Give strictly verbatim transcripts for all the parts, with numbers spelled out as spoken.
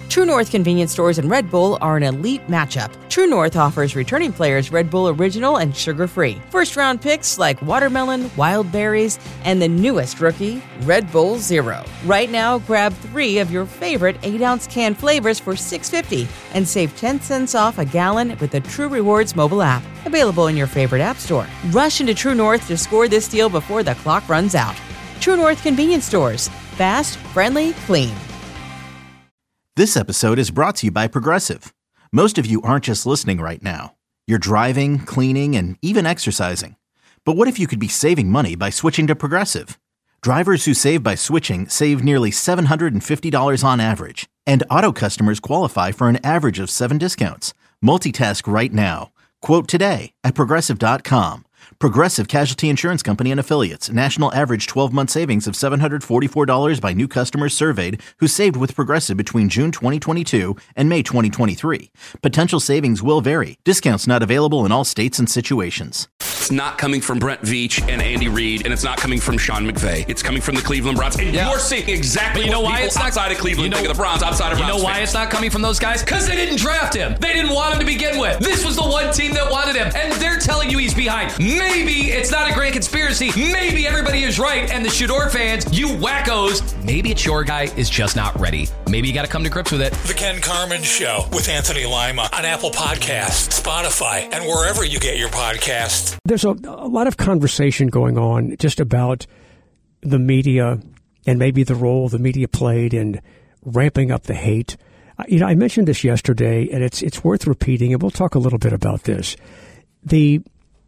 True North convenience stores and Red Bull are an elite matchup. True North offers returning players Red Bull Original and sugar-free. First-round picks like watermelon, wild berries, and the newest rookie, Red Bull Zero. Right now, grab three of your favorite eight ounce can flavors for six dollars and fifty cents and save ten cents off a gallon with the True Rewards mobile app. Available in your favorite app store. Rush into True North to score this deal before the clock runs out. True North convenience stores. Fast, friendly, clean. This episode is brought to you by Progressive. Most of you aren't just listening right now. You're driving, cleaning, and even exercising. But what if you could be saving money by switching to Progressive? Drivers who save by switching save nearly seven hundred fifty dollars on average. And auto customers qualify for an average of seven discounts. Multitask right now. Quote today at Progressive dot com. Progressive Casualty Insurance Company and Affiliates. National average twelve-month savings of seven hundred forty-four dollars by new customers surveyed who saved with Progressive between June twenty twenty-two and May twenty twenty-three. Potential savings will vary. Discounts not available in all states and situations. It's not coming from Brent Veach and Andy Reid, and it's not coming from Sean McVay. It's coming from the Cleveland Browns. And yeah. You're seeing exactly you know what why people it's not, outside of Cleveland you know, think of the Browns, outside of You Browns know why fans. It's not coming from those guys? Because they didn't draft him. They didn't want him to begin with. This was the one team that wanted him, and they're telling you he's behind. Maybe it's not a great conspiracy. Maybe everybody is right, and the Shador fans, you wackos, maybe it's your guy is just not ready. Maybe you got to come to grips with it. The Ken Carman Show with Anthony Lima on Apple Podcasts, Spotify, and wherever you get your podcasts. There's a, a lot of conversation going on just about the media and maybe the role the media played in ramping up the hate. Uh, you know, I mentioned this yesterday, and it's it's worth repeating, and we'll talk a little bit about this. The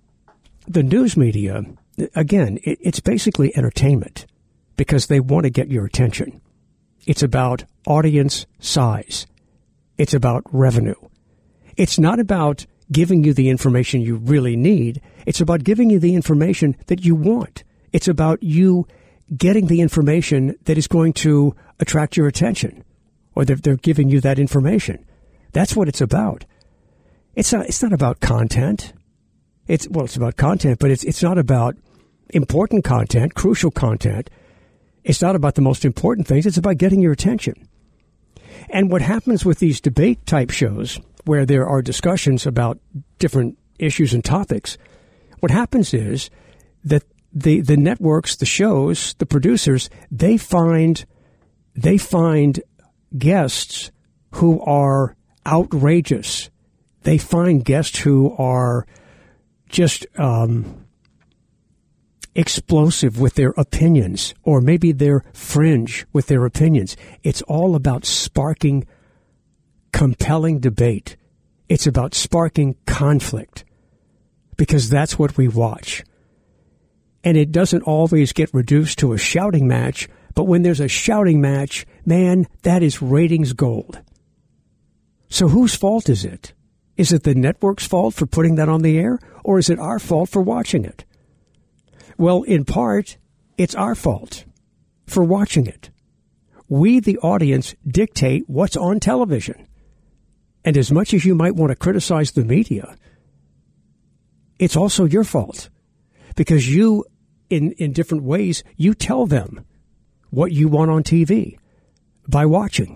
the news media, again, it, it's basically entertainment because they want to get your attention. It's about audience size. It's about revenue. It's not about giving you the information you really need. It's about giving you the information that you want. It's about you getting the information that is going to attract your attention, or they're, they're giving you that information. That's what it's about. It's not, it's not about content. It's, well, it's about content, but it's, it's not about important content, crucial content. It's not about the most important things. It's about getting your attention. And what happens with these debate type shows where there are discussions about different issues and topics, what happens is that the, the networks, the shows, the producers, they find, they find guests who are outrageous. They find guests who are just um, explosive with their opinions, or maybe they're fringe with their opinions. It's all about sparking compelling debate. It's about sparking conflict, because that's what we watch. And it doesn't always get reduced to a shouting match, but when there's a shouting match, man, that is ratings gold. So whose fault is it? Is it the network's fault for putting that on the air, or is it our fault for watching it? Well, in part, it's our fault for watching it. We, the audience, dictate what's on television. And as much as you might want to criticize the media, it's also your fault, because you, in, in different ways, you tell them what you want on T V by watching.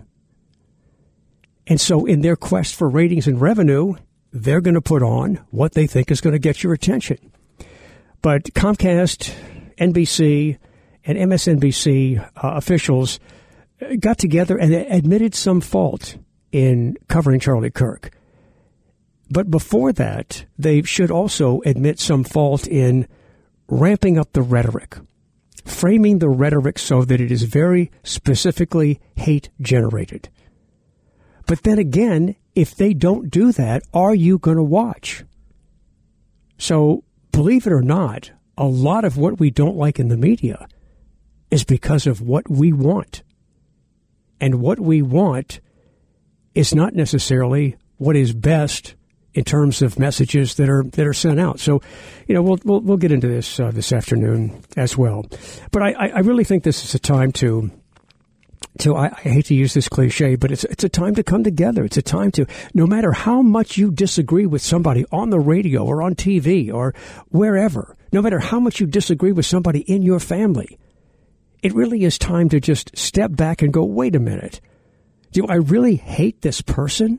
And so in their quest for ratings and revenue, they're going to put on what they think is going to get your attention. But Comcast, N B C, and M S N B C uh, officials got together and admitted some fault in covering Charlie Kirk. But before that, they should also admit some fault in ramping up the rhetoric, framing the rhetoric so that it is very specifically hate-generated. But then again, if they don't do that, are you going to watch? So, believe it or not, a lot of what we don't like in the media is because of what we want. And what we want is not necessarily what is best in terms of messages that are that are sent out. So, you know, we'll we'll, we'll get into this uh, this afternoon as well. But I, I really think this is a time to to I, I hate to use this cliche, but it's it's a time to come together. It's a time to, no matter how much you disagree with somebody on the radio or on T V or wherever, no matter how much you disagree with somebody in your family, it really is time to just step back and go, wait a minute. Do I really hate this person?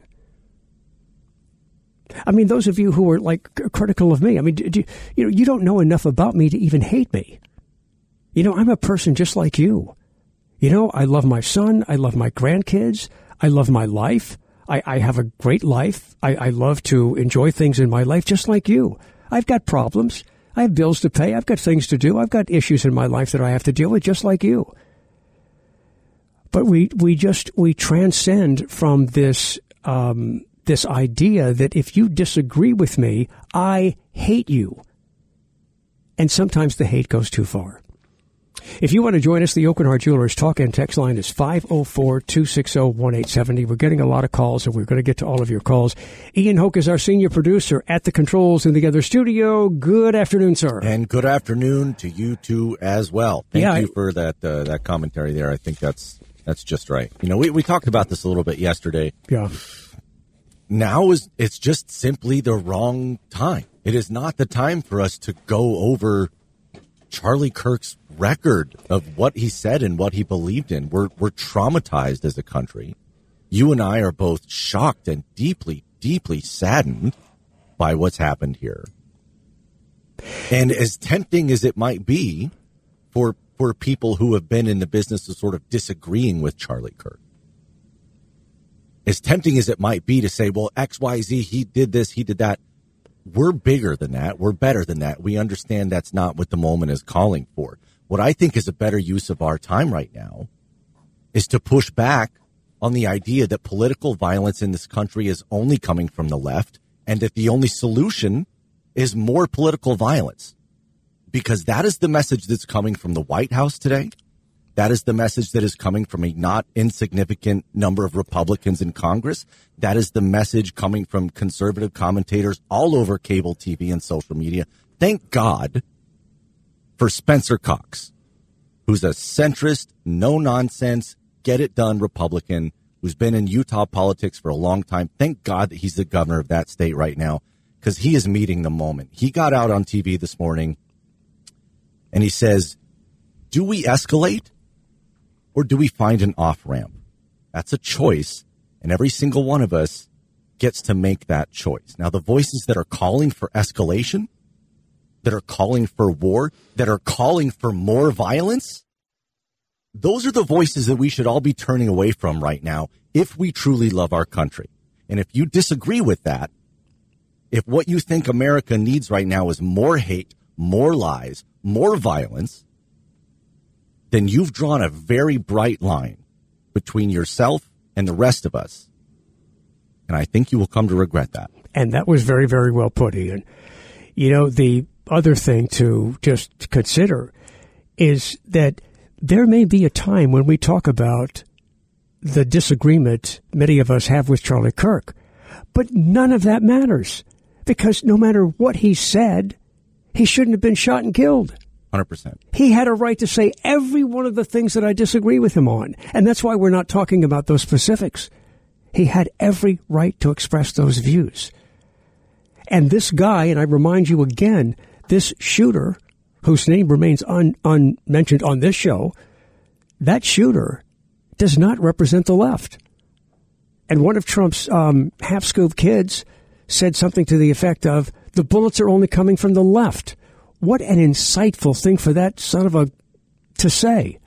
I mean, those of you who are like critical of me, I mean, do, you know, you don't know enough about me to even hate me. You know, I'm a person just like you. You know, I love my son. I love my grandkids. I love my life. I, I have a great life. I, I love to enjoy things in my life just like you. I've got problems. I have bills to pay. I've got things to do. I've got issues in my life that I have to deal with just like you. But we, we just, we transcend from this, um, this idea that if you disagree with me, I hate you. And sometimes the hate goes too far. If you want to join us, the Oakenheart Jewelers talk and text line is five oh four, two six oh, one eight seven oh. We're getting a lot of calls, and we're going to get to all of your calls. Ian Hoke is our senior producer at the controls in the other studio. Good afternoon, sir. And good afternoon to you two as well. Thank yeah, you for that uh, that commentary there. I think that's that's just right. You know, we, we talked about this a little bit yesterday. Yeah. Now is it's just simply the wrong time. It is not the time for us to go over Charlie Kirk's record of what he said and what he believed in. We're we're traumatized as a country. You and I are both shocked and deeply, deeply saddened by what's happened here. And as tempting as it might be for for people who have been in the business of sort of disagreeing with Charlie Kirk, as tempting as it might be to say, well, X, Y, Z, he did this, he did that. We're bigger than that. We're better than that. We understand that's not what the moment is calling for. What I think is a better use of our time right now is to push back on the idea that political violence in this country is only coming from the left and that the only solution is more political violence. Because that is the message that's coming from the White House today. That is the message that is coming from a not insignificant number of Republicans in Congress. That is the message coming from conservative commentators all over cable T V and social media. Thank God for Spencer Cox, who's a centrist, no-nonsense, get-it-done Republican who's been in Utah politics for a long time. Thank God that he's the governor of that state right now, because he is meeting the moment. He got out on T V this morning, and he says, do we escalate? Or do we find an off-ramp? That's a choice, and every single one of us gets to make that choice. Now, the voices that are calling for escalation, that are calling for war, that are calling for more violence, those are the voices that we should all be turning away from right now if we truly love our country. And if you disagree with that, if what you think America needs right now is more hate, more lies, more violence, then you've drawn a very bright line between yourself and the rest of us. And I think you will come to regret that. And that was very, very well put, Ian. You know, the other thing to just consider is that there may be a time when we talk about the disagreement many of us have with Charlie Kirk, but none of that matters, because no matter what he said, he shouldn't have been shot and killed. one hundred percent. He had a right to say every one of the things that I disagree with him on. And that's why we're not talking about those specifics. He had every right to express those views. And this guy, and I remind you again, this shooter, whose name remains un, unmentioned on this show, that shooter does not represent the left. And one of Trump's um, half-scoop kids said something to the effect of, the bullets are only coming from the left. What an insightful thing for that son of a to say.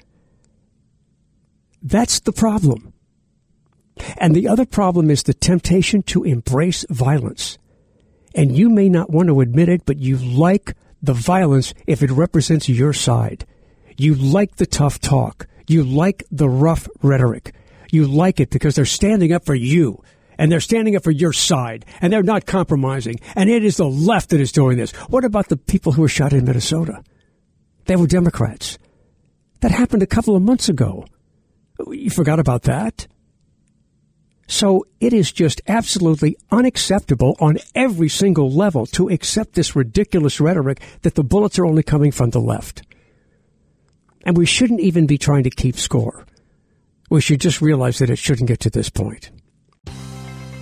That's the problem. And the other problem is the temptation to embrace violence. And you may not want to admit it, but you like the violence if it represents your side. You like the tough talk. You like the rough rhetoric. You like it because they're standing up for you. And they're standing up for your side, and they're not compromising. And it is the left that is doing this. What about the people who were shot in Minnesota? They were Democrats. That happened a couple of months ago. You forgot about that? So it is just absolutely unacceptable on every single level to accept this ridiculous rhetoric that the bullets are only coming from the left. And we shouldn't even be trying to keep score. We should just realize that it shouldn't get to this point.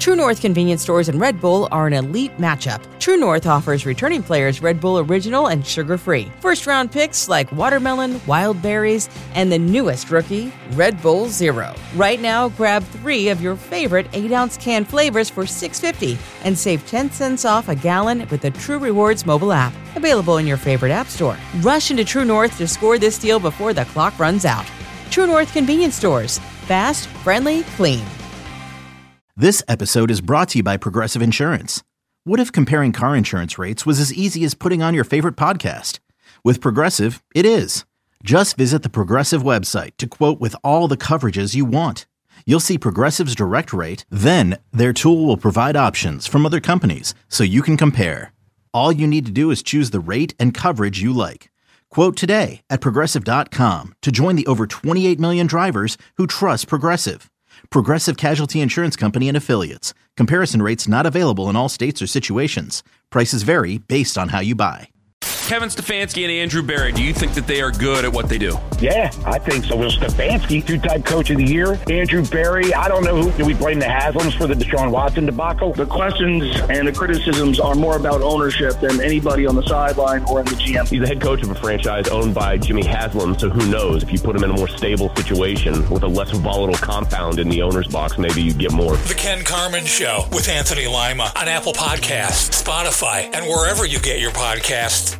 True North convenience stores and Red Bull are an elite matchup. True North offers returning players Red Bull Original and sugar-free. First-round picks like watermelon, wild berries, and the newest rookie, Red Bull Zero. Right now, grab three of your favorite eight ounce can flavors for six dollars and fifty cents and save ten cents off a gallon with the True Rewards mobile app. Available in your favorite app store. Rush into True North to score this deal before the clock runs out. True North convenience stores. Fast, friendly, clean. This episode is brought to you by Progressive Insurance. What if comparing car insurance rates was as easy as putting on your favorite podcast? With Progressive, it is. Just visit the Progressive website to quote with all the coverages you want. You'll see Progressive's direct rate, then their tool will provide options from other companies so you can compare. All you need to do is choose the rate and coverage you like. Quote today at Progressive dot com to join the over twenty-eight million drivers who trust Progressive. Progressive Casualty Insurance Company and Affiliates. Comparison rates not available in all states or situations. Prices vary based on how you buy. Kevin Stefanski and Andrew Berry, do you think that they are good at what they do? Yeah, I think so. Will Stefanski, two-time coach of the year. Andrew Berry, I don't know who. Do we blame the Haslams for the Deshaun Watson debacle? The questions and the criticisms are more about ownership than anybody on the sideline or in the G M. He's the head coach of a franchise owned by Jimmy Haslam, so who knows? If you put him in a more stable situation with a less volatile compound in the owner's box, maybe you get more. The Ken Carman Show with Anthony Lima on Apple Podcasts, Spotify, and wherever you get your podcasts.